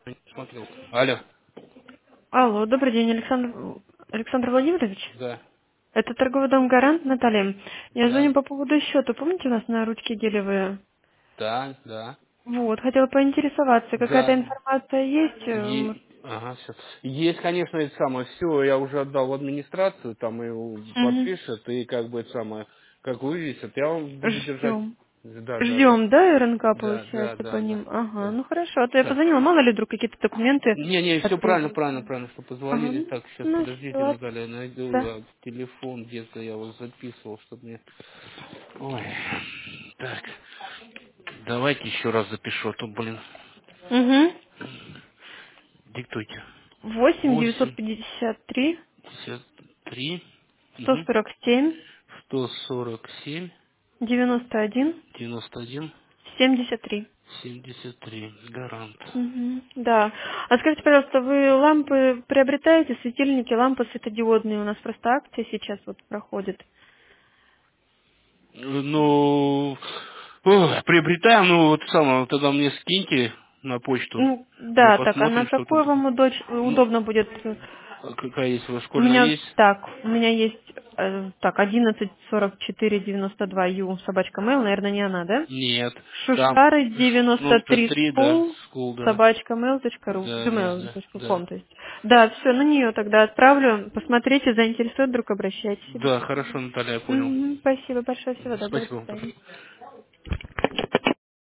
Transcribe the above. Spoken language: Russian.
Смотрел. Алло. Алло, добрый день, Александр Владимирович. Да. Это торговый дом «Гарант», Наталья. Я Да. звоню по поводу счета. Помните, у нас на ручке гелевые? Да, да. Вот, хотела поинтересоваться, какая-то Да. информация есть? Ага, все. Есть, конечно, это самое. Все, я уже отдал в администрацию, там и Угу. подпишет, и как бы это самое, как вывесят. Я вам буду держать. Ждем. Да, да, да. Ждем, да, РНК Да, да, получается по да, да. ним? Ага, Да. ну хорошо. А то я Так. позвонила, мало ли вдруг какие-то документы Не, все правильно, отправили. правильно, правильно, что Ага, позвонили. Так, сейчас ну подождите, все, Наталья, найду да. я телефон, где-то я его записывал, чтобы мне. Ой. Так. Давайте еще раз запишу, а то, блин. Угу. Диктуйте. 8 Восемь 953 53 147 147 91 91 73. 73. Гарант. Мгм, да. А скажите, пожалуйста, вы лампы приобретаете, светильники, лампы светодиодные? У нас просто акция сейчас вот проходит. Ну, приобретаем, ну вот самое, тогда мне скиньте на почту. Ну, Мы да, так, а на посмотрим, что там какой такое. вам Ну, удобно будет? какая есть у вас У школьная меня есть? так, у меня есть так, 114492 ю собачка mail, наверное, не она, да? Нет. Там Шушары 93 93, да, school school, да. собачка mail.ru, Да, да, да, да. gmail.com, то есть. Да, все, на нее тогда отправлю. Посмотрите, заинтересует, вдруг обращайтесь. Да, хорошо, Наталья, я понял. Мгм, спасибо большое, всего доброго, до Спасибо вам тоже. свидания.